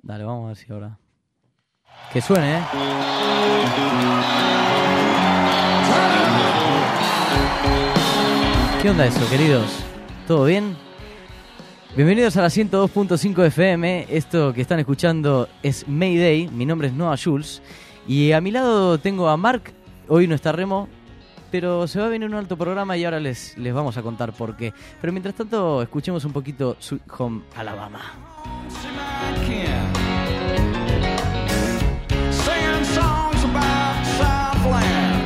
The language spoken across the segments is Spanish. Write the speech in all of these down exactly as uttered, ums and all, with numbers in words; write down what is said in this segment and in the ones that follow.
Dale, vamos a ver si ahora... Que suene, ¿eh? ¿Qué onda eso, queridos? ¿Todo bien? Bienvenidos a la ciento dos punto cinco F M. Esto que están escuchando es Mayday. Mi nombre es Noah Jules. Y a mi lado tengo a Mark. Hoy no está Remo, pero se va a venir un alto programa y ahora les, les vamos a contar por qué. Pero mientras tanto, escuchemos un poquito Sweet Home Alabama. Singing songs about Southland.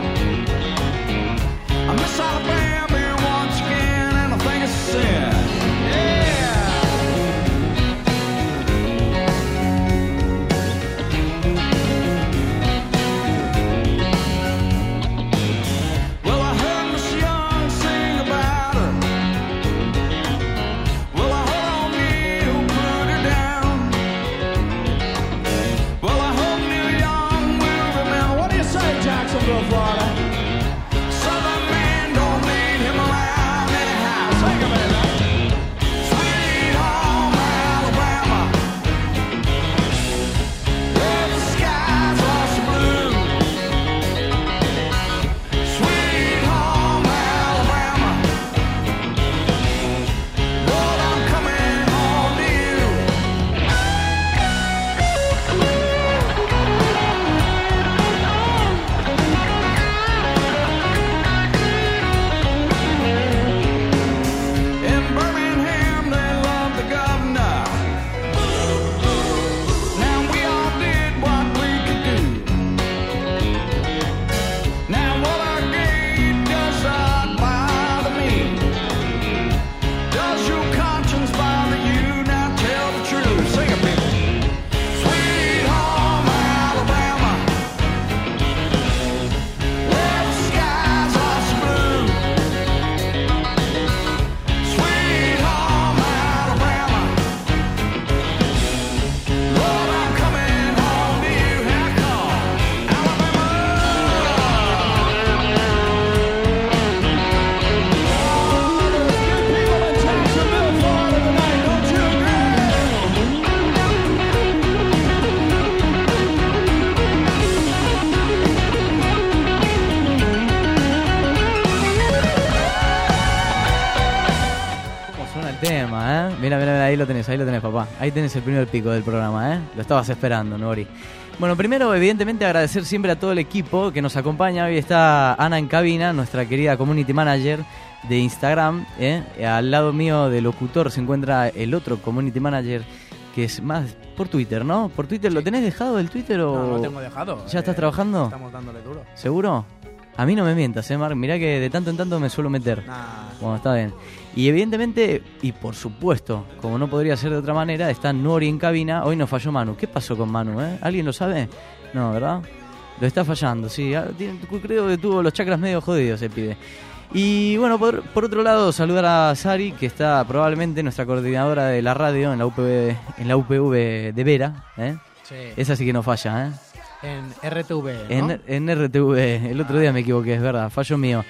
I miss Alabama once again, and I think it's sin. Mira, mira, mira, ahí lo tenés, ahí lo tenés, papá. Ahí tenés el primer pico del programa, ¿eh? Lo estabas esperando, Nori. Bueno, primero, evidentemente, agradecer siempre a todo el equipo que nos acompaña. Hoy está Ana en cabina, nuestra querida community manager de Instagram, ¿eh? Al lado mío de locutor se encuentra el otro community manager, que es más por Twitter, ¿no? ¿Por Twitter lo tenés dejado el Twitter o...? No, no tengo dejado. ¿Ya eh, estás trabajando? Estamos dándole duro. ¿Seguro? A mí no me mientas, ¿eh, Mark? Mirá que de tanto en tanto me suelo meter. Nah. Bueno, está bien. Y evidentemente, y por supuesto, como no podría ser de otra manera, está Nori en cabina. Hoy nos falló Manu. ¿Qué pasó con Manu, eh? ¿Alguien lo sabe? No, ¿verdad? Lo está fallando, sí. Creo que tuvo los chakras medio jodidos, se pide. Y bueno, por, por otro lado, saludar a Sari, que está probablemente nuestra coordinadora de la radio en la U P V, en la U P V de Vera, ¿eh? Sí. Esa sí que no falla, ¿eh? En R T V, ¿no? En, en R T V, el otro día me equivoqué, es verdad, fallo mío.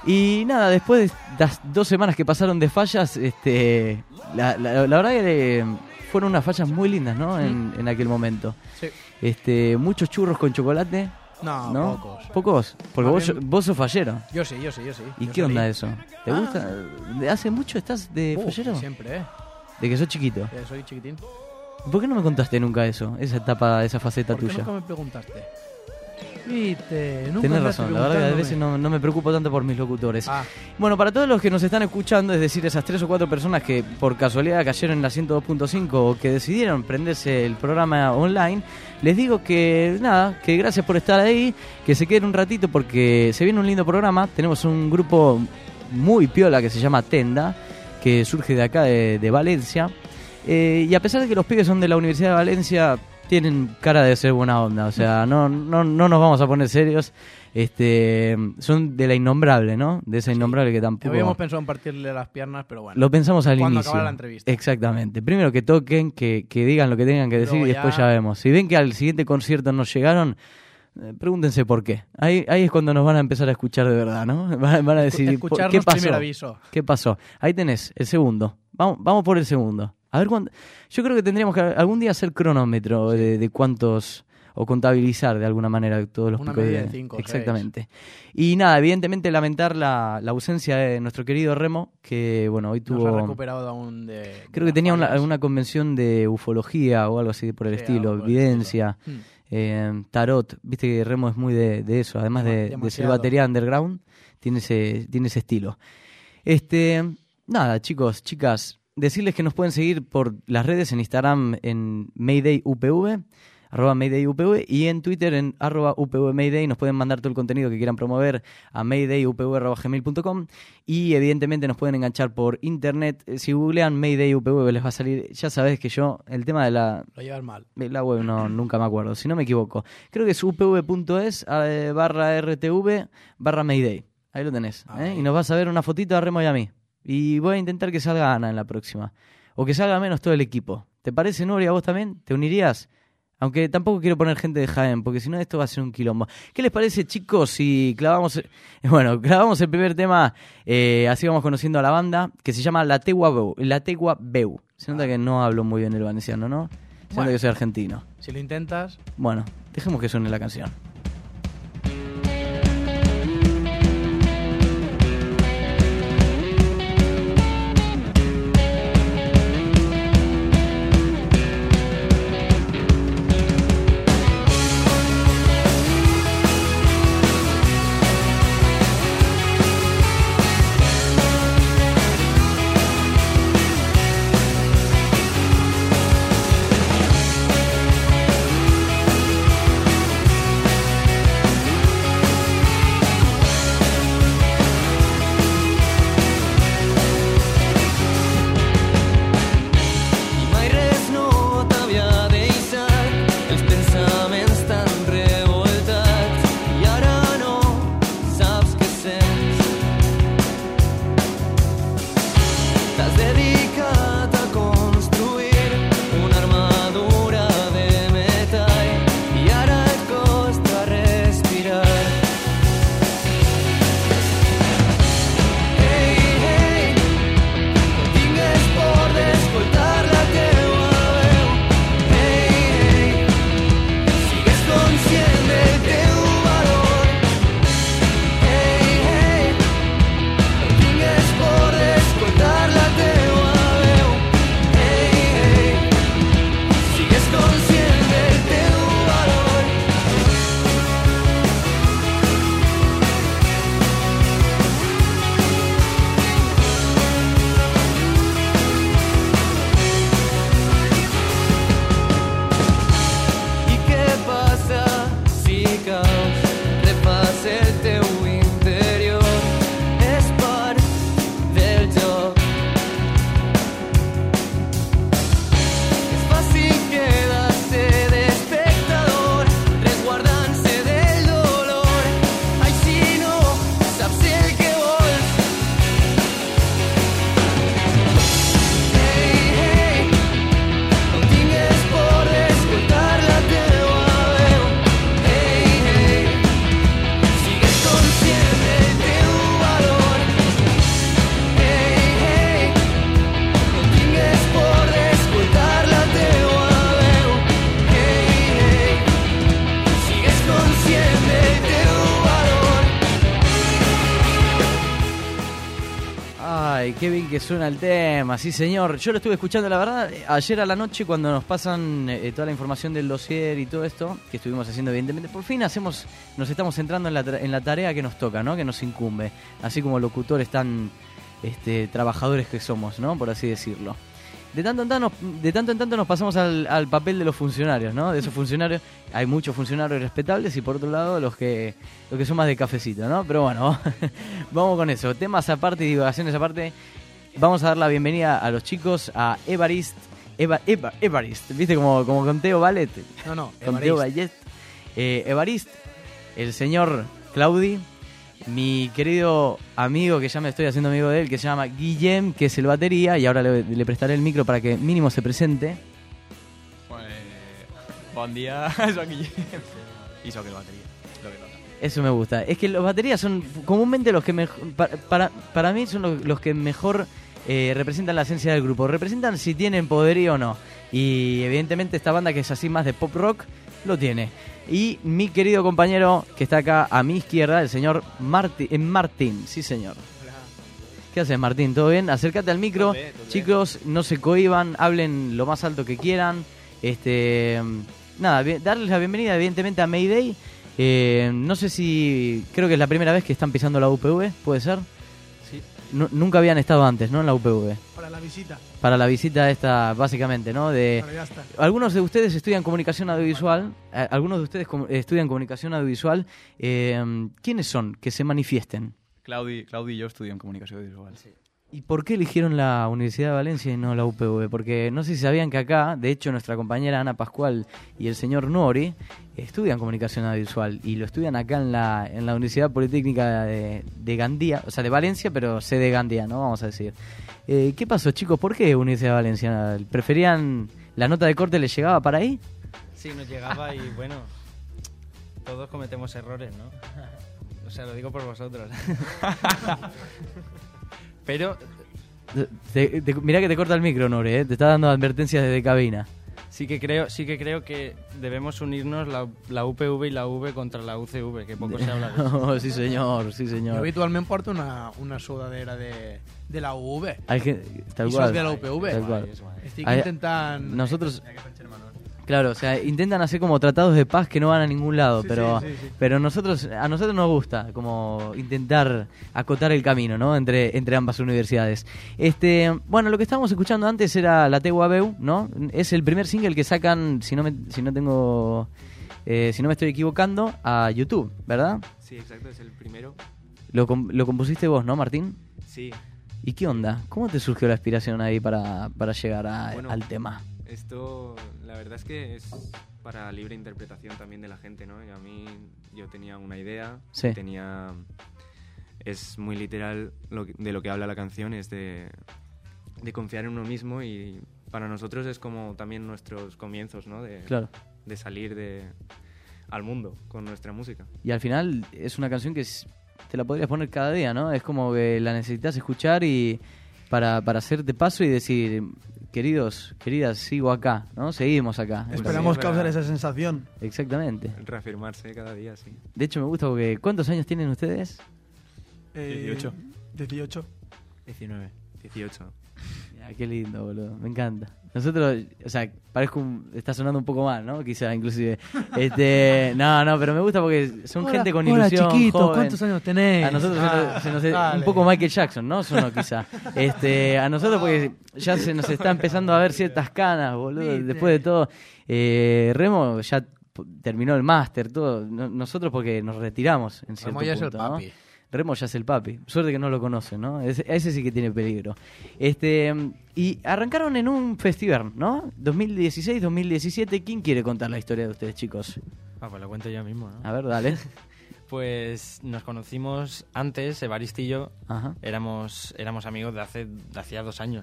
Y nada, después de las dos semanas que pasaron de fallas, este, la, la, la verdad que fueron unas fallas muy lindas, ¿no? En, en aquel momento. Sí. Este, muchos churros con chocolate. No, ¿no? pocos. ¿Pocos? Porque vos, bien... vos sos fallero. Yo sí, yo sí, yo sí. ¿Y yo qué salí. onda eso? ¿Te ah. gusta? ¿Hace mucho estás de uh, fallero? Siempre, ¿eh? ¿De que sos chiquito? Eh, soy chiquitín. ¿Por qué no me contaste nunca eso? Esa etapa, esa faceta ¿Por qué tuya. nunca me preguntaste? Viste, nunca Tenés razón, la verdad que a veces no, no me preocupo tanto por mis locutores. Ah. Bueno, para todos los que nos están escuchando, es decir, esas tres o cuatro personas que por casualidad cayeron en la ciento dos punto cinco o que decidieron prenderse el programa online, les digo que nada, que gracias por estar ahí, que se queden un ratito porque se viene un lindo programa. Tenemos un grupo muy piola que se llama Tenda, que surge de acá de, de Valencia. Eh, y a pesar de que los pibes son de la Universidad de Valencia, tienen cara de ser buena onda, o sea, no no no nos vamos a poner serios. Este, son de la innombrable, ¿no? De esa innombrable que tampoco... Habíamos pensado en partirle las piernas, pero bueno. Lo pensamos al cuando inicio. Cuando acabara la entrevista. Exactamente. Primero que toquen, que, que digan lo que tengan que decir y, y después ya... ya vemos. Si ven que al siguiente concierto no llegaron, eh, pregúntense por qué. Ahí ahí es cuando nos van a empezar a escuchar de verdad, ¿no? Van, van a decir, ¿qué pasó? Primer aviso. ¿Qué pasó? Ahí tenés, el segundo. Vamos, vamos por el segundo. A ver cuándo. Yo creo que tendríamos que algún día hacer cronómetro de, de cuántos, o contabilizar de alguna manera todos los Una picos media de. de cinco, Exactamente. Seis. Y nada, evidentemente lamentar la, la ausencia de nuestro querido Remo, que bueno, hoy tuvo. Nos ha recuperado aún de. de creo que tenía una, fallas. alguna convención de ufología o algo así por el Sí, estilo, algo por el evidencia. estilo. Hmm. Eh, tarot, viste que Remo es muy de, de eso, además de, de ser Demasiado. batería underground, tiene ese, tiene ese estilo. Este, nada, chicos, chicas, decirles que nos pueden seguir por las redes, en Instagram en Mayday U P V, arroba Mayday U P V, y en Twitter en arroba U P V Mayday. Nos pueden mandar todo el contenido que quieran promover a mayday u p v arroba gmail punto com, y evidentemente nos pueden enganchar por internet. Si googlean Mayday U P V les va a salir. Ya sabés que yo, el tema de la, Lo llevas mal. la web no, nunca me acuerdo, si no me equivoco. Creo que es upv.es eh, barra rtv barra Mayday. Ahí lo tenés. ¿eh? Y nos vas a ver una fotito de Remo y a mí. Y voy a intentar que salga Ana en la próxima. O que salga menos todo el equipo. ¿Te parece, Nuria? ¿Vos también? ¿Te unirías? Aunque tampoco quiero poner gente de Jaén, porque si no esto va a ser un quilombo. ¿Qué les parece, chicos, si clavamos... Bueno, clavamos el primer tema, eh, así vamos conociendo a la banda, que se llama La Tegua Beu. La Tegua Beu. Se nota que no hablo muy bien el valenciano, ¿no? Se nota Bueno. que soy argentino. Si lo intentas. Bueno, dejemos que suene la canción. Qué bien que suena el tema, sí señor. Yo lo estuve escuchando, la verdad, ayer a la noche cuando nos pasan eh, toda la información del dossier y todo esto, que estuvimos haciendo evidentemente. Por fin hacemos, nos estamos centrando en la, en la tarea que nos toca, ¿no? Que nos incumbe. Así como locutores tan este, trabajadores que somos, ¿no? Por así decirlo. De tanto en tanto, de tanto en tanto nos pasamos al, al papel de los funcionarios, ¿no? De esos funcionarios, hay muchos funcionarios respetables y por otro lado los que los que son más de cafecito, ¿no? Pero bueno, vamos con eso. Temas aparte y divagaciones aparte. Vamos a dar la bienvenida a los chicos, a Evarist, Eva, Eva, Evarist, ¿viste? Como, como con Teo Ballet. No, no, Con Teo Ballet. Eh, Evarist, el señor Claudi, mi querido amigo, que ya me estoy haciendo amigo de él, que se llama Guillem, que es el batería, y ahora le, le prestaré el micro para que mínimo se presente. Pues, buen día, soy Guillem. Y soy el batería, lo que toca. Eso me gusta. Es que los baterías son comúnmente los que mejor, para, para, para mí son los, los que mejor eh, representan la esencia del grupo, representan si tienen poderío o no. Y evidentemente esta banda que es así más de pop rock, lo tiene. Y mi querido compañero que está acá a mi izquierda, el señor Marti- eh, Martín, sí señor. ¿Qué haces, Martín? ¿Todo bien? Acércate al micro. Todo bien, todo bien. Chicos, no se cohiban, hablen lo más alto que quieran. Este, nada, bien- darles la bienvenida evidentemente a Mayday. Eh, no sé si, creo que es la primera vez que están pisando la U P V, ¿puede ser? Sí. Nu- nunca habían estado antes, ¿no? En la U P V. Para la visita. Para la visita esta, básicamente, ¿no? De Pero ya está. algunos de ustedes estudian comunicación audiovisual. eh, Algunos de ustedes com- estudian comunicación audiovisual. Eh, ¿Quiénes son? Que se manifiesten. Claudi, Claudi y yo estudian comunicación visual. ¿Y por qué eligieron la Universidad de Valencia y no la U P V? Porque no sé si sabían que acá, de hecho, nuestra compañera Ana Pascual y el señor Nori estudian comunicación audiovisual y lo estudian acá en la, en la Universidad Politécnica de, de Gandía, o sea, de Valencia, pero sé de Gandía, ¿no? Vamos a decir. Eh, ¿Qué pasó, chicos? ¿Por qué Universidad de Valencia? ¿Preferían la nota de corte les llegaba para ahí? Sí, nos llegaba y bueno, todos cometemos errores, ¿no? O sea, lo digo por vosotros. Pero Te- te- mirá que te corta el micro, Nori, ¿eh? Te está dando advertencias desde cabina. sí que creo, sí que creo que debemos unirnos la, la U P V y la U V contra la U C V, que poco se habla de eso. Oh, sí, señor, sí, Jo señor. habitualment porto una, una sudadera de, de la U V. Hay que, tal I cual. soc de la U P V. Tal cual. Estic Hay- intentant... Nosotros, claro, o sea, intentan hacer como tratados de paz que no van a ningún lado, Sí, pero sí, sí, sí. pero nosotros a nosotros nos gusta como intentar acotar el camino, ¿no? Entre entre ambas universidades. Este, bueno, lo que estábamos escuchando antes era La Tegua Veu, ¿no? Es el primer single que sacan, si no me si no tengo eh, si no me estoy equivocando, a YouTube, ¿verdad? Sí, exacto, es el primero. Lo com- lo compusiste vos, ¿no, Martín? Sí, ¿Y qué onda? ¿Cómo te surgió la inspiración ahí para, para llegar a- Bueno, al tema? esto la verdad es que es para libre interpretación también de la gente, ¿no? Y a mí yo tenía una idea, Sí. tenía... Es muy literal lo que- de lo que habla la canción, es de, de confiar en uno mismo y para nosotros es como también nuestros comienzos, ¿no? De, Claro. de salir de, al mundo con nuestra música. Y al final es una canción que es- te la podrías poner cada día, ¿no? Es como que la necesitas escuchar y para, para hacerte paso y decir, queridos, queridas, sigo acá, ¿no? Seguimos acá. Esperamos Sí, causar para- esa sensación. Exactamente. Reafirmarse cada día, sí. De hecho me gusta porque ¿cuántos años tienen ustedes? Eh, dieciocho. dieciocho. diecinueve. dieciocho. Ya, qué lindo, boludo. Me encanta. Nosotros, o sea, parezco un, está sonando un poco mal, ¿no? Quizá, inclusive. Este, no, no, pero me gusta porque son Hola, gente con hola, ilusión, chiquito, joven. ¿cuántos años tenés? A nosotros se nos- se nos, Ah, un dale. poco Michael Jackson, ¿no? Sonó quizá. Este, a nosotros porque ya se nos está empezando a ver ciertas canas, boludo. Viste. Después de todo, eh, Remo ya p- terminó el máster, todo. No- nosotros porque nos retiramos en cierto Remo ya es el punto, ¿no? papi. Remo ya es el papi. Suerte que no lo conocen, ¿no? Ese, ese sí que tiene peligro. Este, y arrancaron en un festival, ¿no? dos mil dieciséis, dos mil diecisiete. ¿Quién quiere contar la historia de ustedes, chicos? Ah, pues lo cuento yo mismo, ¿no? A ver, dale. Pues nos conocimos antes, Evarist y yo, Ajá. éramos, éramos amigos de hace de hacía dos años.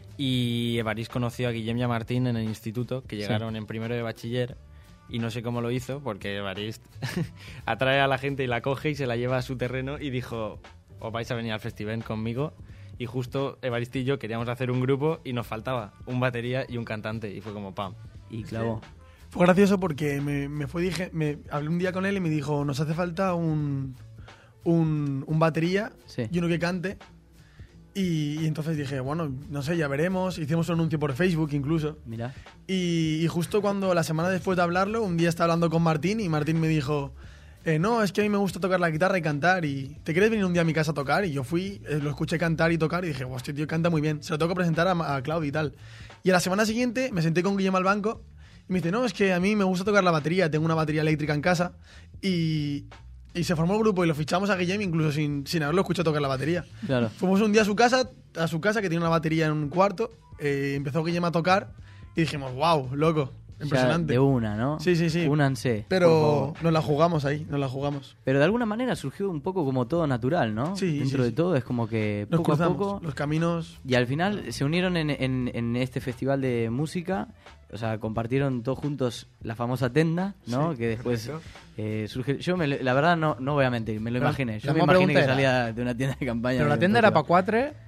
Y Evarist conoció a Guillem y a Martín en el instituto, que Sí. llegaron en primero de bachiller. Y no sé cómo lo hizo, porque Evarist atrae a la gente y la coge y se la lleva a su terreno y dijo, os vais a venir al festival conmigo. Y justo Evarist y yo queríamos hacer un grupo y nos faltaba un batería y un cantante. Y fue como pam. Y clavó. Fue gracioso porque me, me fue dije, me hablé un día con él y me dijo, nos hace falta un, un, un batería Sí. y uno que cante. Y, y entonces dije, bueno, no sé, ya veremos. Hicimos un anuncio por Facebook incluso. Mirá. Y, y justo cuando, la semana después de hablarlo, un día estaba hablando con Martín y Martín me dijo, eh, no, es que a mí me gusta tocar la guitarra y cantar y ¿te quieres venir un día a mi casa a tocar? Y yo fui, eh, lo escuché cantar y tocar y dije, hostia, tío, canta muy bien. Se lo tengo que presentar a, a Claudio y tal. Y a la semana siguiente me senté con Guillermo al banco y me dice, no, es que a mí me gusta tocar la batería, tengo una batería eléctrica en casa y, y se formó el grupo y lo fichamos a Guillermo incluso sin, sin haberlo escuchado tocar la batería. Claro. Fuimos un día a su casa, a su casa que tiene una batería en un cuarto, eh, empezó Guillermo a tocar y dijimos, wow, loco, impresionante. Ya de una, ¿no? Sí, sí, sí. Únanse. por Pero favor. nos la jugamos ahí, nos la jugamos. Pero de alguna manera surgió un poco como todo natural, ¿no? Sí, Dentro sí, de sí. todo es como que Nos poco a cruzamos, poco. los caminos. Y al final se unieron en, en, en este festival de música. O sea, compartieron todos juntos la famosa tenda, ¿no? Sí, que después correcto. eh, surge. Yo, me, lo- la verdad, no, no voy a mentir, me lo Pero imaginé. Yo la me meva imaginé que pregunta era- salía de una tienda de campaña. Però la de un tenda era per festival. quatre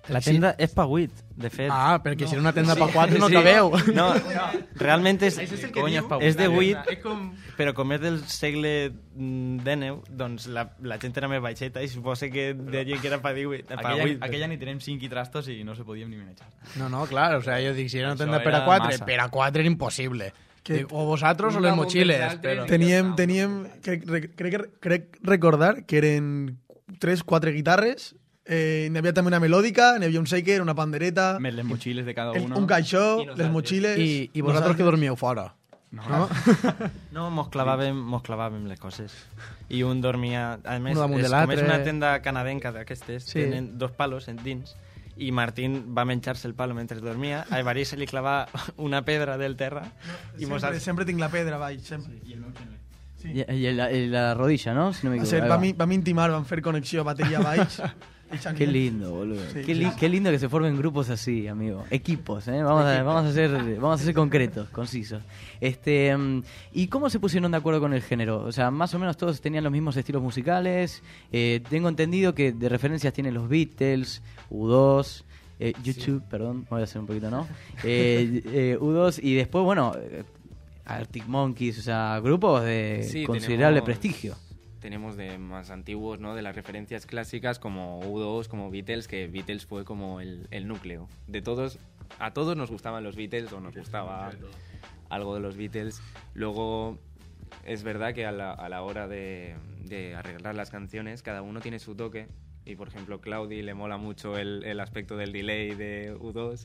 La tenda és pa vuit, de fet. Ah, perquè si era una tenda per quatre no cabeu. No, realment és, és el que diu. és de vuit, És com... però com és del segle dènou, doncs la, la gent era més baixeta i suposa que deien que era pa divuit. Pa Aquella, vuit. aquella ni tenim cinc i trastos i no se podíem ni manejar. No, no, clar, o sea, jo dic, si era una Això tenda per a era quatre, massa. per a quatre era impossible. Que- Dic, o vosaltres o Un les damunt mochiles, dels altres però... i- Teníem, teníem crec, crec, crec, crec recordar que eren tres, quatre guitarres, eh, n'hi havia també una melòdica, n'hi havia un shaker, una pandereta, Més les mochiles de cada el, uno. un caixó, les mochiles... I, i vosaltres que dormíeu fora. No. No, mos clavàvem, mos clavàvem les coses. I un dormia... A més, Uno damunt és, de com és l'altre. una tenda canadenca d'aquestes, Sí. tenen dos palos en dins, i Martín va menjar-se el palo mentre dormia, a Evarist se li clavà una pedra del terra, i mos... Sempre, sempre tinc la pedra, baix, sempre. Y, y en, la, en la rodilla, ¿no? Si no me Va equivoco. ser, Ahí va, va. mi- va m'intimar, van fer connexió bateria baix. Qué lindo, boludo. Sí, qué, sí. li- qué lindo que se formen grupos así, amigo. Equipos, ¿eh? Vamos a, vamos a ser, vamos a ser concretos, concisos. Este, mm, ¿y cómo se pusieron de acuerdo con el género? O sea, más o menos todos tenían los mismos estilos musicales. Eh, tengo entendido que de referencias tienen los Beatles, U dos, eh, YouTube, perdón, voy a hacer un poquito, ¿no? Eh, eh, U dos y después, bueno, eh, Arctic Monkeys, o sea, grupos de Sí, considerable tenemos- prestigio. Tenemos de más antiguos, ¿no? De las referencias clásicas como U dos, como Beatles, que Beatles fue como el, el núcleo. De todos, a todos nos gustaban los Beatles o nos gustaba algo de los Beatles. Luego, es verdad que a la, a la hora de, de arreglar las canciones, cada uno tiene su toque. Y, por ejemplo, Claudi le mola mucho el, el aspecto del delay de U dos.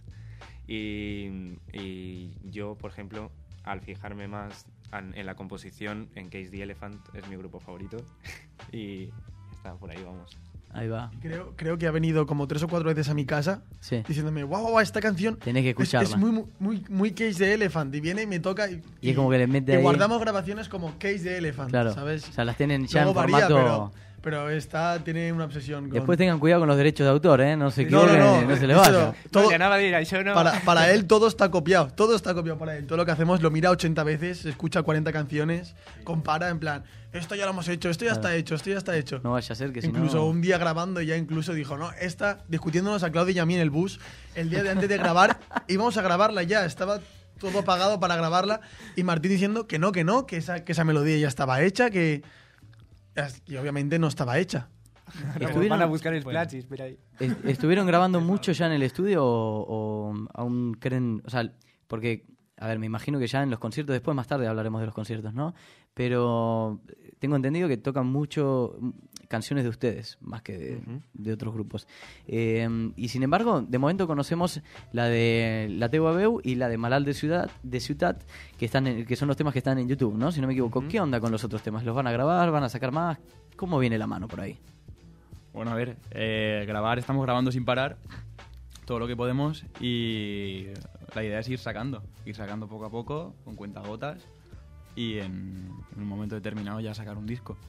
Y, y yo, por ejemplo, al fijarme más an- en la composición, en Cage the Elephant es mi grupo favorito. Y está por ahí, vamos. Ahí va. Creo, creo que ha venido como tres o cuatro veces a mi casa Sí. diciéndome, guau, guau, esta canción Tenés que es, escucharla. es muy, muy, muy Cage the Elephant. Y viene y me toca y, Y es como que le mete y ahí- guardamos grabaciones como Cage the Elephant, Claro. ¿sabes? O sea, las tienen ya Luego en varía, formato... pero, pero está, tiene una obsesión con... Después tengan cuidado con los derechos de autor, ¿eh? No se No, no, equivoquen, no, no, se le eso vaya. no. Todo- ya nada de ir al show, ¿no? Para, para él todo está copiado, todo está copiado para él. Todo lo que hacemos lo mira ochenta veces, escucha cuarenta canciones, compara en plan, esto ya lo hemos hecho, esto ya Claro. está hecho, esto ya está hecho. No vaya a ser que si no... Incluso un día grabando ya incluso dijo, no, esta, discutiéndonos a Claudia y a mí en el bus, el día de antes de grabar, íbamos a grabarla ya, estaba todo pagado para grabarla, y Martín diciendo que no, que no, que esa, que esa melodía ya estaba hecha, que... Y obviamente no estaba hecha. ¿Estuvieron, Van a buscar el splash y espera ahí. est- ¿Estuvieron grabando mucho ya en el estudio o, o aún creen...? O sea, porque, a ver, me imagino que ya en los conciertos, después más tarde hablaremos de los conciertos, ¿no? Pero tengo entendido que tocan mucho mm, canciones de ustedes, más que de, de otros grupos. Eh, y sin embargo, de momento conocemos la de La Teua Veu y la de Malal de Ciudad, de Ciutat, que, están en- que son los temas que están en YouTube, ¿no? Si no me equivoco. ¿Qué onda con los otros temas? ¿Los van a grabar? ¿Van a sacar más? ¿Cómo viene la mano por ahí? Bueno, a ver, eh, grabar, estamos grabando sin parar todo lo que podemos y la idea es ir sacando, ir sacando poco a poco, con cuentagotas y en, en un momento determinado ya sacar un disco.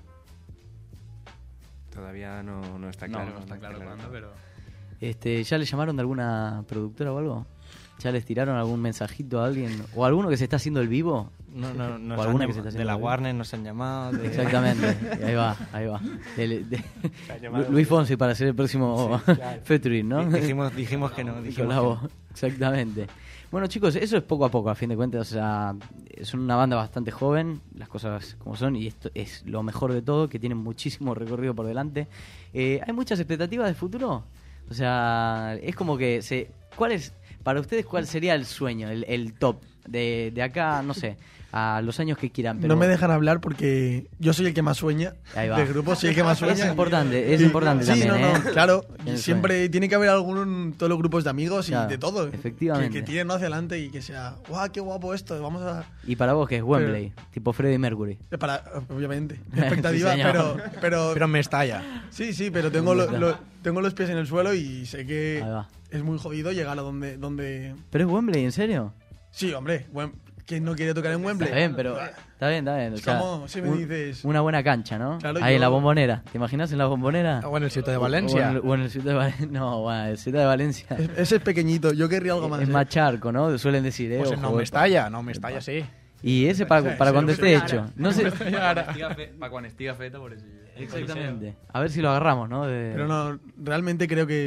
Todavía no, no está No, claro. no está claro cuándo, pero... Este, ¿ya le llamaron de alguna productora o algo? ¿Ya les tiraron algún mensajito a alguien? ¿O alguno que se está haciendo el vivo? No, no, nos O han alguna que llam- se está de haciendo la el- Warner nos han llamado. de- Exactamente. Y ahí va, ahí va. Del- de- ha llamado- Lu- Luis Fonsi para ser el próximo featuring, ¿no? Dijimos, dijimos que no. Dijimos que Colabo. no. Exactamente. Bueno, chicos, eso es poco a poco, a fin de cuentas. O sea, es una banda bastante joven, las cosas como son, y esto es lo mejor de todo, que tienen muchísimo recorrido por delante. Eh, ¿Hay muchas expectativas de futuro? O sea, es como que se... ¿Cuál es, para ustedes, cuál sería el sueño, el, el top? De, de acá, no sé, a los años que quieran. Pero No me dejan hablar porque yo soy el que más sueña. Ahí va. Del grupo soy el que más sueña. Es importante, es Sí. importante Sí, también, no, no, ¿eh? claro. El Siempre tiene que haber alguno en todos los grupos de amigos y Claro, de todo. efectivamente. Que, que tiren hacia adelante y que sea, guau, qué guapo esto, vamos a... Y para vos, que es Wembley, tipo Freddie Mercury. Para, obviamente, expectativa, Sí, señor. pero, pero, Pero me estalla. sí, sí, pero tengo, lo- lo- tengo los pies en el suelo y sé que Ahí va. es muy jodido llegar a donde, donde... ¿Pero es Wembley, en serio? Sí, hombre, Wem- ¿quién no quiere tocar en Wembley? Está bien, pero... Está bien, está bien. O Es sea, como si me un- dices- Una buena cancha, ¿no? Claro, Ahí en la yo- Bombonera. ¿Te imaginas en la Bombonera? Ah, bueno, el Ciutat de O Valencia. en el, o en el Ciutat de Valencia. No, bueno, el Ciutat de Valencia. Es- Ese es pequeñito, yo querría algo más. Es ¿eh? más charco, ¿no? Suelen decir, eh. Pues ojo, no epa. me estalla, no me estalla, sí. Y ese para, para cuando esté hecho. No sé... Para cuando estiga feta, por eso. Exactamente. A ver si lo agarramos, ¿no? De- Pero no, realmente creo que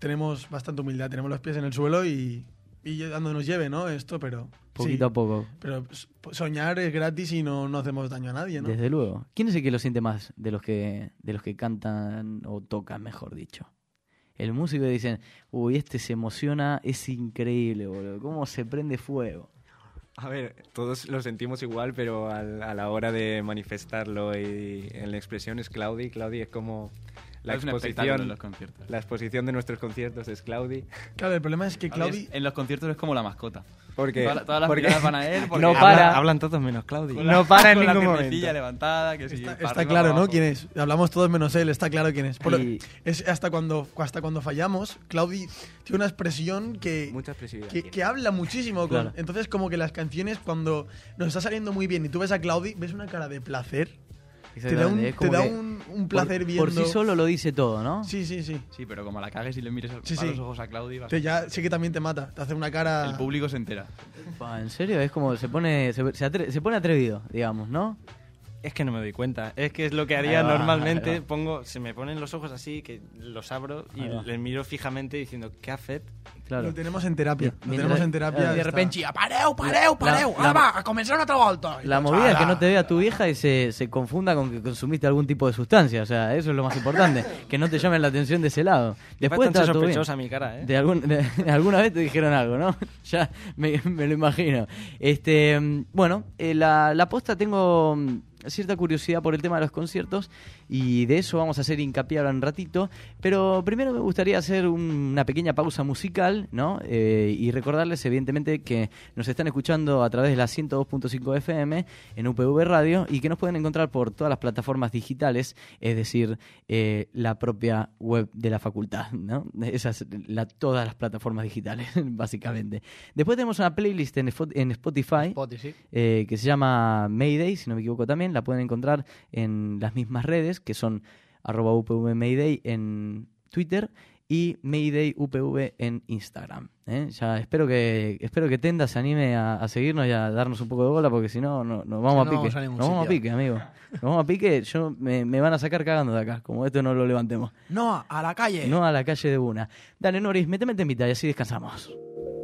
tenemos bastante humildad, tenemos los pies en el suelo y, y donde nos lleve, ¿no? Esto, pero... Poquito sí, a poco. Pero soñar es gratis y no, no hacemos daño a nadie, ¿no? Desde luego. ¿Quién es el que lo siente más de los que de los que cantan o tocan, mejor dicho? El músico dicen, uy, este se emociona, es increíble, boludo. ¿Cómo se prende fuego? A ver, todos lo sentimos igual, pero al- a la hora de manifestarlo y en la expresión es Claudi. Claudi es como la es un espectáculo en exposición, los conciertos. la exposición de nuestros conciertos es Claudi. Claro, el problema es que Claudi... Es- En los conciertos es como la mascota. Porque, Todas, todas las porque miradas van a él porque No habla- para. Hablan todos menos Claudio. con la- no para en con la ningún piernecilla momento. levantada, que sí, Está, para está arriba, claro, para ¿no? abajo. ¿Quién es? Hablamos todos menos él, está claro quién es. Por- Y- es hasta cuando, hasta cuando fallamos, Claudi tiene una expresión que, Mucha expresividad. que, tiene. que habla muchísimo. Con, Claro. Entonces, como que las canciones, cuando nos está saliendo muy bien y tú ves a Claudi, ves una cara de placer. Te da un, Exactamente, es te como da que un, un por- placer viendo... Por sí solo lo dice todo, ¿no? Sí, sí, sí. Sí, pero como la cagues y le mires a Sí, a sí. los ojos a Claudi, vas- Te, ya sé que también te mata, te hace una cara... el público se entera. Pa, en serio, es como se pone se, se atre- se pone atrevido, digamos, ¿no? Es que no me doy cuenta. Es que es lo que Ahí haría va, normalmente. ahí va. Pongo, se me ponen los ojos así, que los abro y Ahí va. les miro fijamente diciendo, ¿qué ha fet? Claro. Lo tenemos en terapia. Lo Mientras- tenemos en terapia. claro, I de está- repente, ja, pareu, pareu, pareu, la- ara va, a començar una altra volta. I La tots, movida es que "Ala". no te vea tu vieja y se, se confunda con que consumiste algún tipo de sustancia. O sea, eso es lo más importante. Que no te llamen la atención de ese lado. Después Bastante está todo bien. sospechosa mi cara, ¿eh? De algún, de- alguna vez te dijeron algo, ¿no? Ya me, me lo imagino. Este, mm, bueno, eh, la, la posta tengo mm, cierta curiosidad por el tema de los conciertos y de eso vamos a hacer hincapié ahora un ratito. Pero primero me gustaría hacer un- una pequeña pausa musical, ¿no? Eh, y recordarles, evidentemente, que nos están escuchando a través de la ciento dos punto cinco F M en U P V Radio y que nos pueden encontrar por todas las plataformas digitales, es decir, eh, la propia web de la facultad, ¿no? Esas, la, todas las plataformas digitales, básicamente. Después tenemos una playlist en, Spot- en Spotify Spotty, sí. eh, que se llama Mayday, si no me equivoco también. La pueden encontrar en las mismas redes, que son arroba U P V Mayday en Twitter y Mayday U P V en Instagram. ¿eh? Ya espero que espero que Tenda se anime a, a seguirnos y a darnos un poco de bola, porque si no, no nos vamos Si a no, pique. vamos a ningún Nos vamos a sitio. pique, amigo. Nos vamos a pique. Yo me, me van a sacar cagando de acá, como esto no lo levantemos. No, a la calle. No a la calle de una. Dale, Noris, méteme en mitad y así descansamos.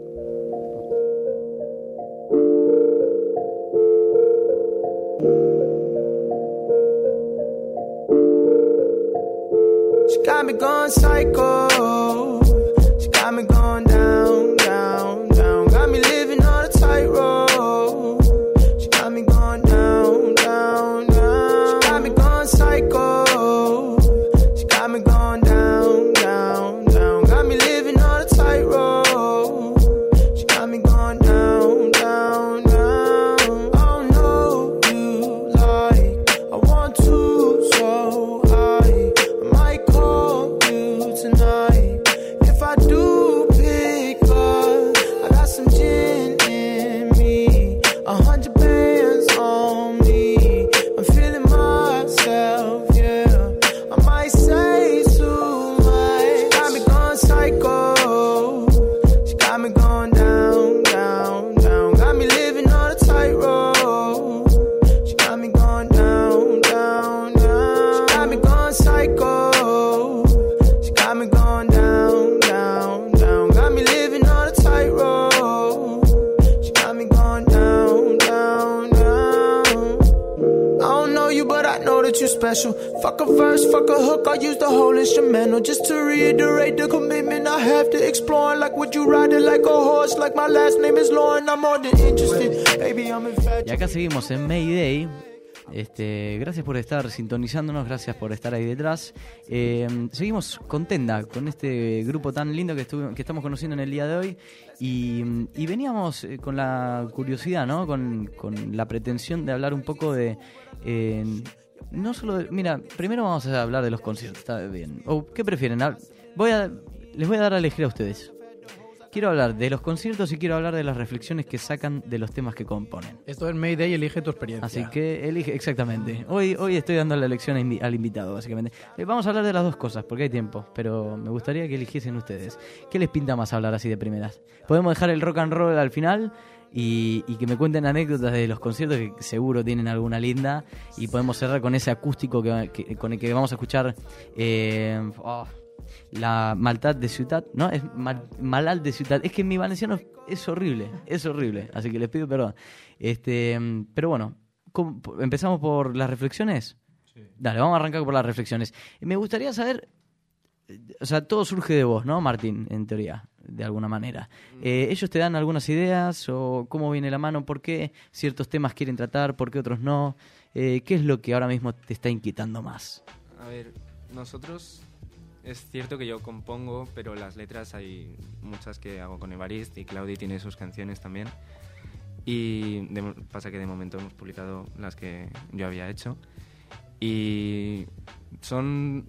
She got me going psycho. She got me going down, down, down. Got me living on a tightrope. She got me going down, down, down. She got me going psycho. She got me going down, down, down. Got me living on a tightrope. She got me going down, down, down. Oh no, you like I want to so high. I might call you tonight. If I do pick up, I got some gin in me. A hundred bands on me. I'm feeling myself, yeah. I might say too much. She got me going psycho. She got me going down, down, down. Got me living on a tightrope. She got me going down, down, down. She got me going psycho. She got me going down, down, down. Got me living on a tightrope. She got me going down, down, down. I don't know you, but I know that you're special. Fuck a verse, fuck a hook, I'll use the whole instrumental. Just to reiterate the commitment I have to exploring. Like, would you ride it like a horse? Like my last name is Lauren, I'm more than interested. Baby, I'm infatuated. Y acá seguimos en Mayday. Este, gracias por estar sintonizándonos, gracias por estar ahí detrás. Eh, seguimos con Tenda, con este grupo tan lindo que, estuve, que estamos conociendo en el día de hoy. Y, y veníamos eh, con la curiosidad, ¿no? Con, con la pretensión de hablar un poco de... eh, no solo de- mira, primero vamos a hablar de los conciertos, está bien. ¿O qué prefieren? Hab- Voy a, les voy a dar a elegir a ustedes. Quiero hablar de los conciertos y quiero hablar de las reflexiones que sacan de los temas que componen. Esto es Mayday, elige tu experiencia. Así que elige, exactamente. Hoy hoy estoy dando la elección a invi- al invitado, básicamente. Eh, vamos a hablar de las dos cosas, porque hay tiempo, pero me gustaría que eligiesen ustedes. ¿Qué les pinta más hablar así de primeras? Podemos dejar el rock and roll al final y, y que me cuenten anécdotas de los conciertos, que seguro tienen alguna linda, y podemos cerrar con ese acústico que, que- con el que vamos a escuchar... Eh, oh, la maldad de ciudad, ¿no? Es mal, malal de ciudad. Es que mi valenciano es horrible, es horrible, así que les pido perdón. Este, pero bueno, ¿cómo- ¿empezamos por las reflexiones? Sí. Dale, vamos a arrancar por las reflexiones. Me gustaría saber, o sea, todo surge de vos, ¿no, Martín? En teoría, de alguna manera. Eh, ¿Ellos te dan algunas ideas o cómo viene la mano? ¿Por qué ciertos temas quieren tratar? ¿Por qué otros no? Eh, ¿Qué es lo que ahora mismo te está inquietando más? A ver, nosotros es cierto que yo compongo, pero las letras hay muchas que hago con Evarist y Claudi tiene sus canciones también. Y de mo- pasa que de momento hemos publicado las que yo había hecho. Y son...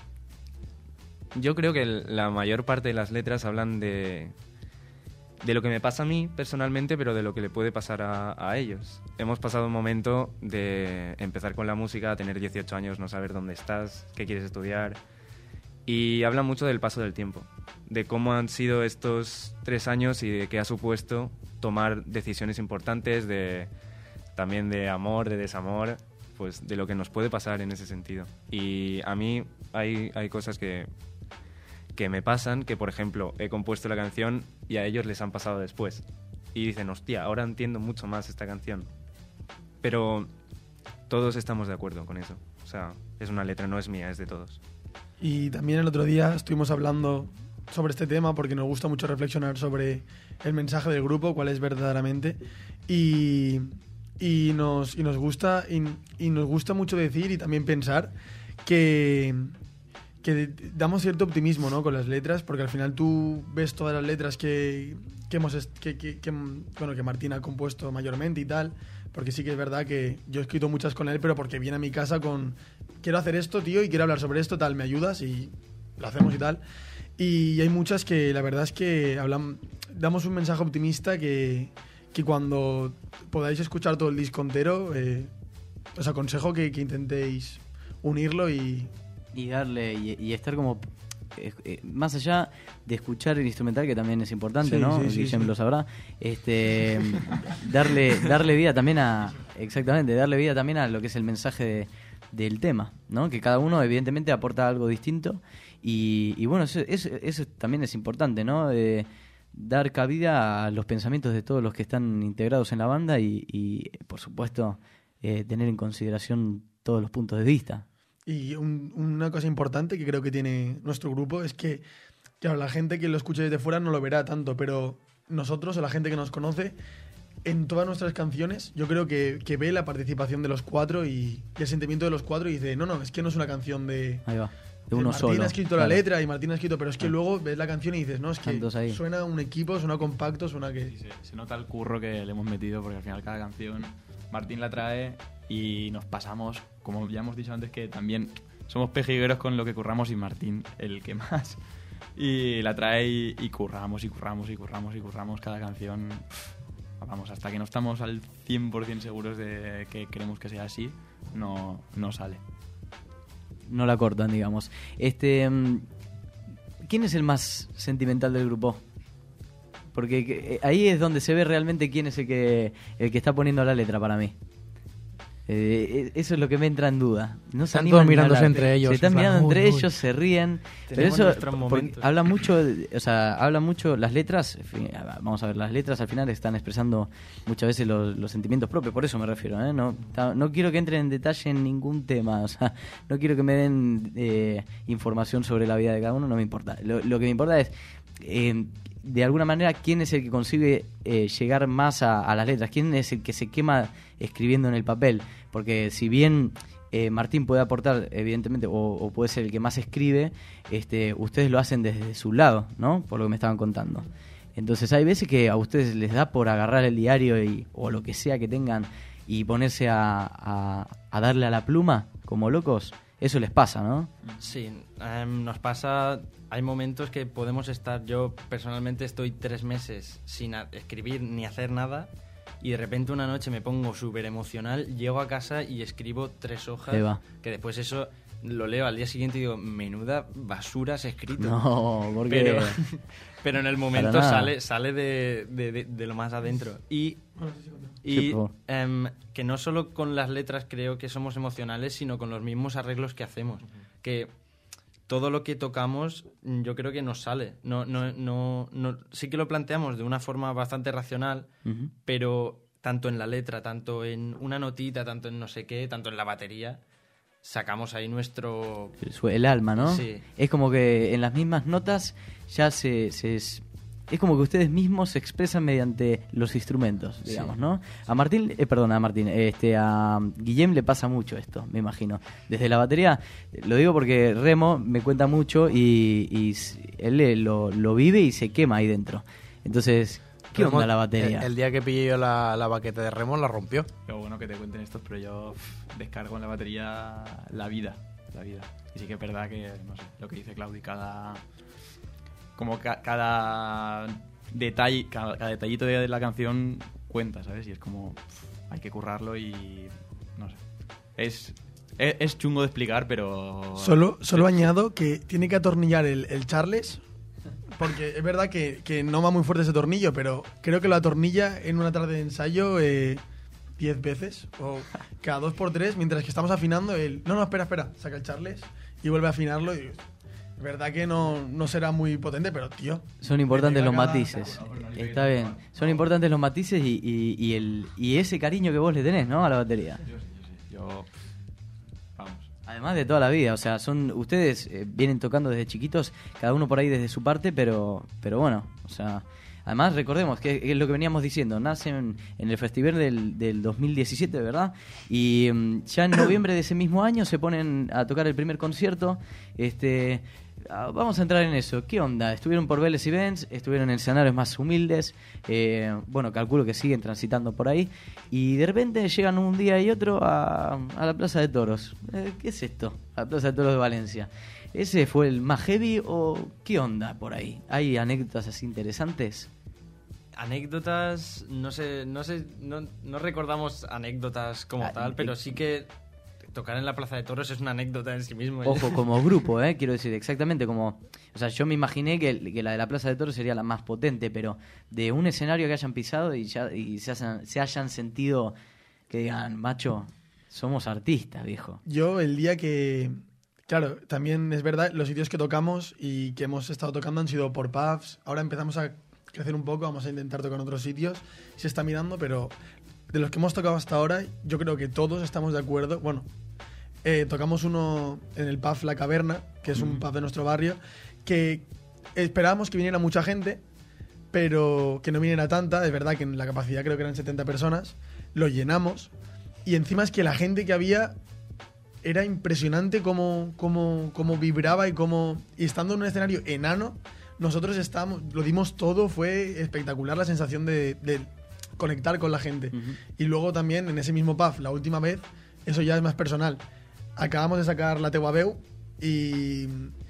Yo creo que el- la mayor parte de las letras hablan de, de lo que me pasa a mí personalmente, pero de lo que le puede pasar a, a ellos. Hemos pasado un momento de empezar con la música, tener dieciocho años, no saber dónde estás, qué quieres estudiar. Y habla mucho del paso del tiempo, de cómo han sido estos tres años y de qué ha supuesto tomar decisiones importantes, de, también de amor, de desamor, pues de lo que nos puede pasar en ese sentido. Y a mí hay, hay cosas que... que me pasan, que por ejemplo he compuesto la canción y a ellos les han pasado después y dicen, hostia, ahora entiendo mucho más esta canción, pero todos estamos de acuerdo con eso, o sea, es una letra, no es mía, es de todos. Y también el otro día estuvimos hablando sobre este tema porque nos gusta mucho reflexionar sobre el mensaje del grupo, cuál es verdaderamente, y, y, nos, y, nos, gusta, y, y nos gusta mucho decir y también pensar que... que damos cierto optimismo, ¿no?, con las letras, porque al final tú ves todas las letras que, que hemos est- que, que, que, bueno, que Martín ha compuesto mayormente y tal, porque sí que es verdad que yo he escrito muchas con él, pero porque viene a mi casa con quiero hacer esto, tío, y quiero hablar sobre esto, tal, me ayudas y lo hacemos y tal. Y hay muchas que la verdad es que hablan, damos un mensaje optimista que, que cuando podáis escuchar todo el disco entero, eh, os aconsejo que, que intentéis unirlo y Y darle, y, y estar como, eh, eh, más allá de escuchar el instrumental, que también es importante, Sí, ¿no? sí, sí, Guillem sí. lo sabrá. Este, darle, darle vida también a, exactamente, darle vida también a lo que es el mensaje de- del tema, ¿no? Que cada uno evidentemente aporta algo distinto y, y bueno, eso, eso, eso también es importante, ¿no? Eh, dar cabida a los pensamientos de todos los que están integrados en la banda y, y por supuesto, eh, tener en consideración todos los puntos de vista. Y un- una cosa importante que creo que tiene nuestro grupo es que, claro, la gente que lo escuche desde fuera no lo verá tanto, pero nosotros, o la gente que nos conoce, en todas nuestras canciones, yo creo que, que ve la participación de los cuatro y, y el sentimiento de los cuatro y dice, no, no, es que no es una canción de... Ahí va, de de uno Martín solo. ha escrito claro. la letra y Martín ha escrito, pero es que Ah. luego ves la canción y dices, no, es que Tantos ahí. suena un equipo, suena compacto, suena que... Sí, se, se nota el curro que le hemos metido porque al final cada canción Martín la trae y nos pasamos, como ya hemos dicho antes, que también somos pejigueros con lo que curramos y Martín el que más. Y la trae y, y curramos y curramos y curramos y curramos cada canción. Pff, vamos, hasta que no estamos al cien por ciento seguros de que queremos que sea así, no, no sale. No la cortan, digamos. Este, mm, ¿quién es el más sentimental del grupo? Porque que- eh, ahí es donde se ve realmente quién es el que el que está poniendo la letra para mí. Eh, eh, eso es lo que me entra en duda. No se Están animan todos ni a mirándose hablar. entre ellos, Se están en plan, mirando uy, entre uy. ellos, se ríen. Pero Tenemos eso nuestros porque momentos. habla mucho, de- o sea, habla mucho las letras. en fin, vamos a ver, las letras al final están expresando muchas veces los, los sentimientos propios. Por eso me refiero, ¿eh? No, ta- no quiero que entren en detalle en ningún tema. O sea, no quiero que me den eh, información sobre la vida de cada uno. No me importa. Lo, lo que me importa es eh, de alguna manera quién es el que consigue eh, llegar más a, a las letras, quién es el que se quema escribiendo en el papel, porque si bien eh, Martín puede aportar evidentemente o, o puede ser el que más escribe, este, ustedes lo hacen desde su lado, ¿no? Por lo que me estaban contando. Entonces hay veces que a ustedes les da por agarrar el diario y, o lo que sea que tengan y ponerse a, a, a darle a la pluma como locos. Eso les pasa, ¿no? Sí, em, nos pasa, hay momentos que podemos estar, yo personalmente estoy tres meses sin a- escribir ni hacer nada y de repente una noche me pongo súper emocional, llego a casa y escribo tres hojas, Ahí va. que después eso lo leo al día siguiente y digo, menuda basura has escrito. No, porque... Pero, pero en el momento nada. sale, sale de, de- de- de lo más adentro. Y, Sí, y por favor. em, que no solo con las letras creo que somos emocionales, sino con los mismos arreglos que hacemos. Que todo lo que tocamos mm, yo creo que nos sale. No, no, no, no, sí que lo planteamos de una forma bastante racional, Ujú. pero tanto en la letra, tanto en una notita, tanto en no sé qué, tanto en la batería, sacamos ahí nuestro... Su- El alma, ¿no? Sí. Es como que en las mismas notas ya se... se es, es como que ustedes mismos se expresan mediante los instrumentos, digamos, Sí. ¿no? A Martín, eh, perdón, a Martín, este, a Guillem le pasa mucho esto, me imagino. Desde la batería, eh, lo digo porque Remo me cuenta mucho y, y s- él eh, lo, lo vive y se quema ahí dentro. Entonces, ¿qué Remo, onda la batería? El, el día que pillé yo la, la baqueta de Remo la rompió. Qué bueno que te cuenten estos, pero yo pff, descargo en la batería la vida, la vida. Y sí que es verdad que, no sé, lo que dice Claudi, cada... Como ca- cada detalle, cada, cada detallito de la canción cuenta, ¿sabes? Y es como, pff, hay que currarlo y, no sé. Es, es, es chungo de explicar, pero... Solo, solo añado que tiene que atornillar el, el Charles, porque es verdad que, que no va muy fuerte ese tornillo, pero creo que lo atornilla en una tarde de ensayo eh, diez veces, o cada dos por tres, mientras que estamos afinando el... No, no, espera, espera, saca el Charles y vuelve a afinarlo y... Es verdad que no, no será muy potente, pero tío... Son importantes le los pega cada- matices. Está bien. Son importantes los matices y, y, y el, y ese cariño que vos le tenés, ¿no? A la batería. Yo sí, yo sí. Yo, pff, vamos. Además de toda la vida, o sea, son ustedes eh, vienen tocando desde chiquitos, cada uno por ahí desde su parte, pero pero bueno, o sea, además recordemos que, que es lo que veníamos diciendo, nacen en el festival del, del dos mil diecisiete, ¿verdad? Y mm, ya en noviembre de ese mismo año se ponen a tocar el primer concierto. Este, ah, vamos a entrar en eso. ¿Qué onda? Estuvieron por Vélez Events, estuvieron en escenarios más humildes, eh, bueno, calculo que siguen transitando por ahí, y de repente llegan un día y otro a, a la Plaza de Toros. Eh, ¿Qué es esto? A la Plaza de Toros de Valencia. ¿Ese fue el más heavy o qué onda por ahí? ¿Hay anécdotas así interesantes? Anécdotas, no sé, no sé, no, no recordamos anécdotas como Ah, tal, y- pero sí que tocar en la Plaza de Toros es una anécdota en sí mismo. Ojo, como grupo, ¿eh? Quiero decir, exactamente como... O sea, yo me imaginé que, que la de la Plaza de Toros sería la más potente, pero de un escenario que hayan pisado y, ya, y se, hayan, se hayan sentido que digan, macho, somos artistas, viejo. Yo el día que... Claro, también es verdad, los sitios que tocamos y que hemos estado tocando han sido por pubs. Ahora empezamos a crecer un poco, vamos a intentar tocar en otros sitios. Se está mirando, pero de los que hemos tocado hasta ahora, yo creo que todos estamos de acuerdo. Bueno, eh, tocamos uno en el pub La Caverna, que es un pub de nuestro barrio, que esperábamos que viniera mucha gente, pero que no viniera tanta. Es verdad que en la capacidad creo que eran setenta personas. Lo llenamos y encima es que la gente que había... Era impresionante cómo, cómo, cómo vibraba y cómo... Y estando en un escenario enano, nosotros estábamos, lo dimos todo, fue espectacular la sensación de, de conectar con la gente. Ujú. Y luego también en ese mismo pub, la última vez, eso ya es más personal. Acabamos de sacar la Tehuabeu y,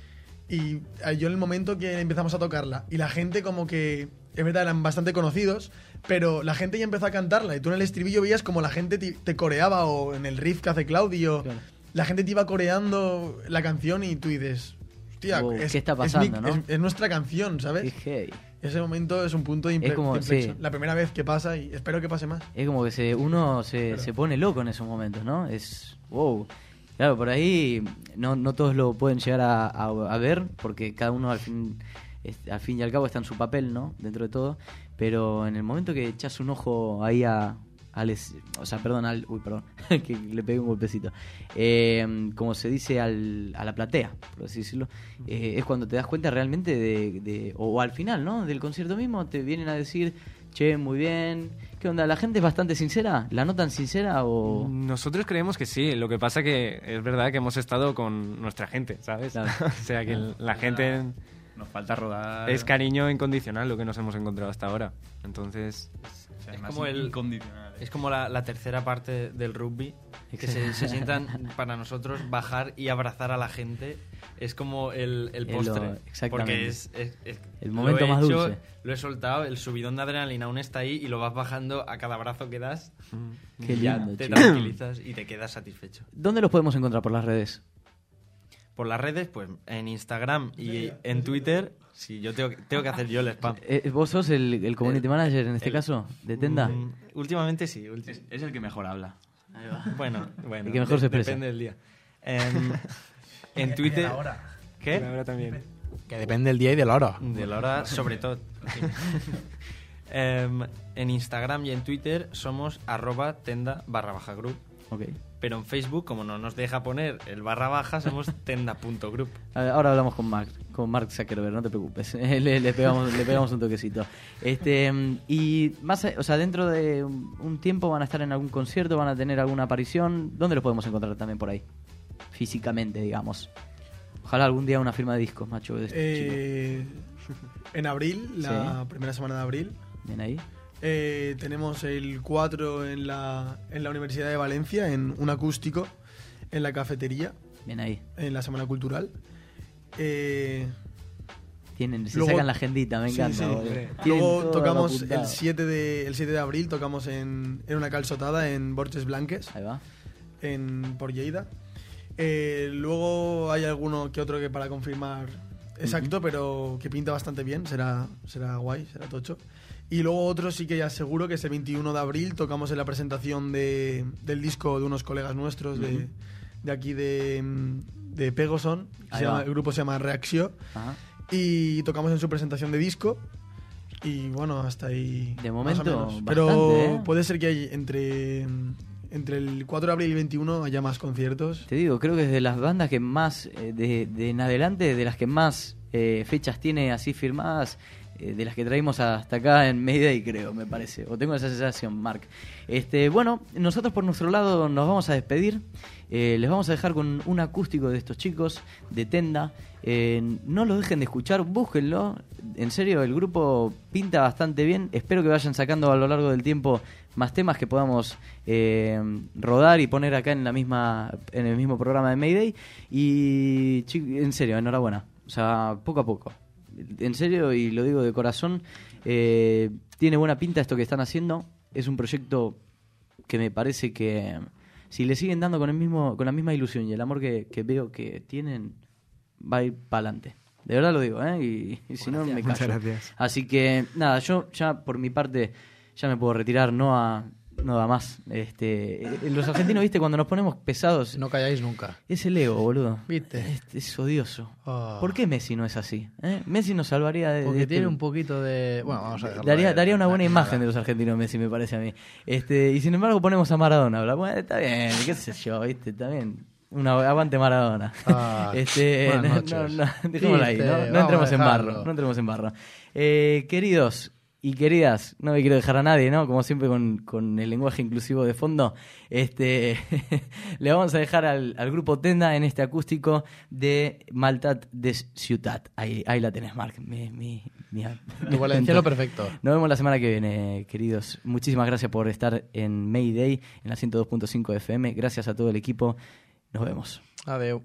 y yo en el momento que empezamos a tocarla y la gente como que, es verdad, eran bastante conocidos, pero la gente ya empezó a cantarla y tú en el estribillo veías como la gente te, te coreaba o en el riff que hace Claudio, Claro. la gente te iba coreando la canción y tú dices, hostia, Wow, es, ¿qué está es pasando, mi- no? es- es nuestra canción, Qué ¿sabes? heavy. Ese momento es un punto de, imple- Es como- de inflexión. sí. La primera vez que pasa y espero que pase más. Es como que se, uno se, se pone loco en esos momentos, ¿no? Es, wow. Claro, por ahí no, no todos lo pueden llegar a, a- a ver, porque cada uno al fin, es- al fin y al cabo está en su papel, ¿no? Dentro de todo. Pero en el momento que echas un ojo ahí a... al es- o sea, perdón, al... Uy, perdón, que le pegué un golpecito. Eh, como se dice al, a la platea, por así decirlo, eh, es cuando te das cuenta realmente de... de- o, o al final, ¿no? Del concierto mismo te vienen a decir, che, muy bien. ¿Qué onda? ¿La gente es bastante sincera? ¿La notan sincera o...? Nosotros creemos que sí, lo que pasa que es verdad que hemos estado con nuestra gente, ¿sabes? Claro. o sea que la gente Nos falta rodar... es cariño incondicional lo que nos hemos encontrado hasta ahora. Entonces, O sea, Es más como el- incondicional, ¿eh? Es como la, la tercera parte del rugby, que se, se sientan para nosotros bajar y abrazar a la gente. Es como el, el Es lo- postre. exactamente. Porque es, es- es- El lo momento he más hecho, dulce. Lo he soltado, el subidón de adrenalina aún está ahí y lo vas bajando a cada abrazo que das. Qué y ya lindo, te chicos. tranquilizas y te quedas satisfecho. ¿Dónde los podemos encontrar por las redes? Por las redes, pues en Instagram y en Twitter, sí, yo tengo, que- tengo que hacer yo el spam. Eh, ¿Vos sos el, el community El- manager en este el- caso? ¿De Tenda? Mm, últimamente sí. ulti- Es, es el que mejor habla. Bueno, bueno. El que mejor se expresa. Depende del día. Em, en Twitter... ¿Qué? La hora también. Que depende del día y de la hora. De la hora, sobre todo. Sí. Em, en Instagram y en Twitter somos arroba tenda barra baja group. Ok. Pero en Facebook, como no nos deja poner el barra baja, somos tenda.group. Ahora hablamos con Mark, con Mark Zuckerberg, no te preocupes. le, le, pegamos, le pegamos un toquecito. Este, y más, o sea, dentro de un tiempo van a estar en algún concierto, van a tener alguna aparición. ¿Dónde los podemos encontrar también por ahí? Físicamente, digamos. Ojalá algún día una firma de discos, macho. De este Eh, en abril, la Sí. primera semana de abril, Bien ahí. eh, tenemos el cuatro en la, en la Universidad de Valencia, en un acústico, en la cafetería, Bien ahí. en la Semana Cultural. Eh, Tienen, se Luego- sacan la agendita, me sí, encanta. sí. boludo. Tienen Luego todo tocamos apuntado. el siete, de, el siete de abril, tocamos en, en una calzotada en Borges Blanques, Ahí va. en, por Lleida. Eh, luego hay alguno que otro que para confirmar exacto, pero que pinta bastante bien, será, será guay, será tocho. Y luego otro sí que ya seguro que es el veintiuno de abril, tocamos en la presentación de, del disco de unos colegas nuestros de, de aquí de, de Pegoson, que Ahí se llama- va. el grupo se llama Reacció, Ajá. y tocamos en su presentación de disco. Y bueno, hasta ahí. De más o momento, menos. bastante, Pero ¿eh? puede ser que hay entre, entre el cuatro de abril y el veintiuno haya más conciertos. Te digo, creo que es de las bandas que más, eh, de, de en adelante, de las que más eh, fechas tiene así firmadas, eh, de las que traímos hasta acá en Mayday, creo, me parece. O tengo esa sensación, Mark. Este, bueno, nosotros por nuestro lado nos vamos a despedir. Eh, les vamos a dejar con un acústico de estos chicos de Tenda. Eh, no lo dejen de escuchar, búsquenlo. En serio, el grupo pinta bastante bien. Espero que vayan sacando a lo largo del tiempo más temas que podamos eh, rodar y poner acá en la misma en el mismo programa de Mayday. Y chi- en serio, enhorabuena. O sea, poco a poco. En serio, y lo digo de corazón, eh, tiene buena pinta esto que están haciendo. Es un proyecto que me parece que si le siguen dando con el mismo con la misma ilusión y el amor que, que veo que tienen, va a ir para adelante. De verdad lo digo, ¿eh? Y, y si no, me Muchas callo. gracias. Así que, nada, yo ya por mi parte ya me puedo retirar, no a no da más. Este, eh, los argentinos, viste, cuando nos ponemos pesados, No calláis nunca. es el ego, boludo. ¿Viste? Es, es odioso. Oh. ¿Por qué Messi no es así? ¿Eh? Messi nos salvaría de... de Porque este- tiene un poquito de... Bueno, vamos a dejarlo Daría, de- daría una buena de- imagen de los argentinos Messi, me parece a mí. Este, y sin embargo ponemos a Maradona. Bla, bueno, está bien, qué sé yo, viste, está bien. Una, aguante Maradona. Ah, este, buenas no, noches. no, no, dejémoslo ahí, Viste, no, no vamos a entremos en dejarlo. barro, no entremos en barro. Eh, queridos y queridas, no me quiero dejar a nadie, ¿no? Como siempre con, con el lenguaje inclusivo de fondo, este le vamos a dejar al, al grupo Tenda en este acústico de Maltat de Ciutat. Ahí, ahí la tenés, Marc. Mi, mi, mi- Tu valenciano perfecto. Nos vemos la semana que viene, queridos. Muchísimas gracias por estar en Mayday, en la ciento dos punto cinco F M. Gracias a todo el equipo. Nos vemos. Adeu.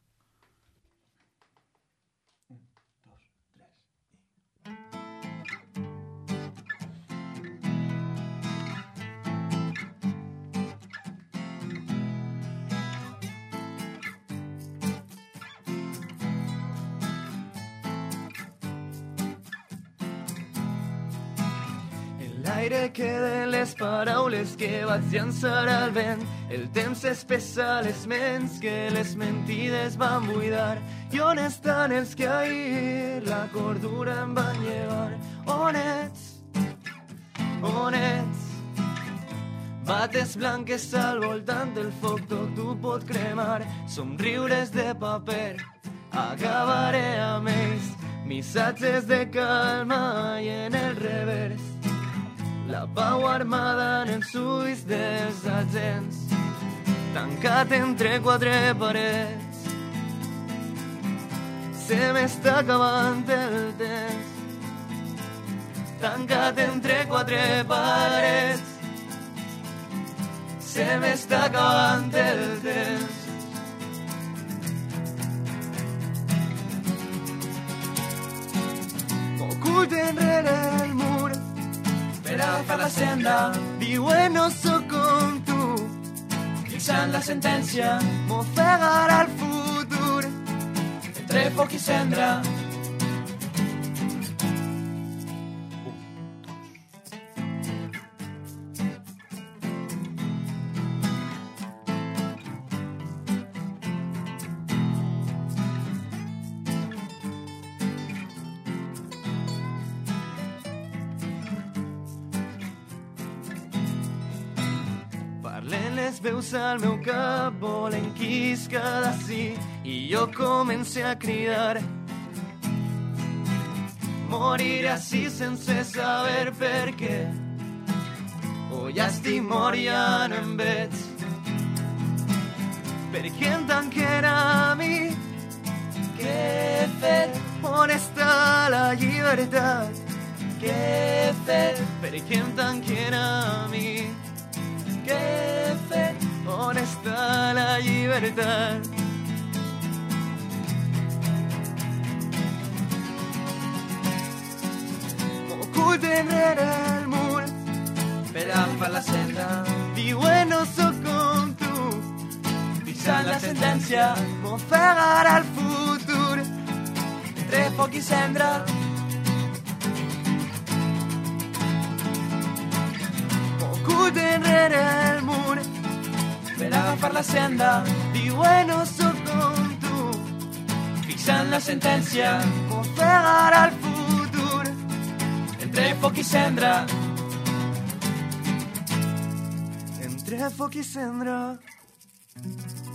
L'aire que de les paraules que vaig llançar al vent, el temps espessa les ments que les mentides van buidar. I on estan els que ahir la cordura em van llevar? On ets? On ets? Bates blanques al voltant del foc, tot ho pot cremar. Somriures de paper, acabaré amb ells. Missatges de calma i en el revers la pau armada en els ulls dels agents, tancat entre quatre parets. Se m'està acabant el temps, tancat entre quatre parets. Se m'està acabant el temps. M'oculten rere el mur per agafar la senda, diuen no sóc com tu, fixant la sentència, m'ofegarà el futur, entre foc i cendra. les veus al meu cap volen quisca d'ací i jo comencé a cridar. Moriré així sense saber per què, o ja estic mort i ja no em veig. Per què em tanquen a mi? Què he fet? On està la llibertat? Què he fet? Per què em tanquen a mi? Què he fet? On està la llibertat? M'oculten rere el mur per agafar la senda. Diuen no sóc com tu, fixant la sentència m'ofegarà el futur entre foc i cendra. M'oculten rere el mur per agafar la senda. Diuen no sóc com tu, fixant la sentència m'ofegarà el futur entre foc i cendra. Entre foc i cendra.